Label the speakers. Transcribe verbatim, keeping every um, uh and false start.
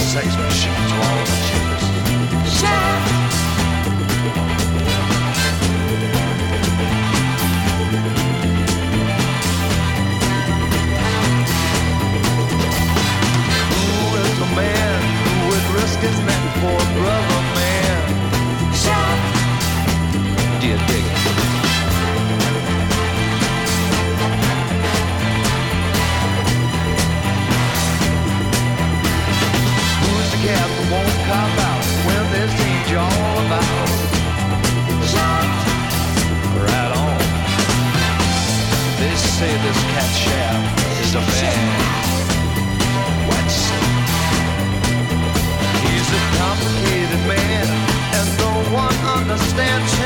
Speaker 1: sex machine to all the chicks. Shaft. Who is a man who would risk his neck for a brother man? Shaft. Do you dig it? Cat that won't cop out when there's danger all about. Shot. Right on. They say this cat Shaft is a man. What's he's a complicated man, and no one understands